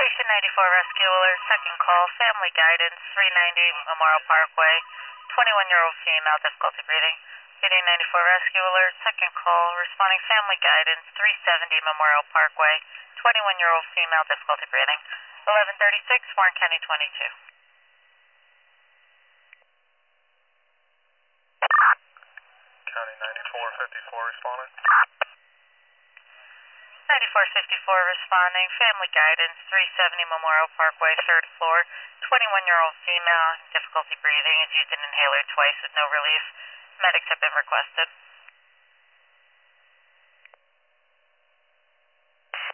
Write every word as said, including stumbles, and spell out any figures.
Station ninety-four Rescue Alert, second call, family guidance, three ninety Memorial Parkway, twenty-one-year-old female, difficulty breathing. Station ninety-four Rescue Alert, second call, responding family guidance, three seventy Memorial Parkway, twenty-one-year-old female, difficulty breathing. eleven thirty-six, Warren County twenty-two. County ninety-four fifty-four responding. ninety-four fifty-four responding, family guidance, three seventy Memorial Parkway, third floor, twenty-one-year-old female, difficulty breathing, has used an inhaler twice with no relief. Medics have been requested.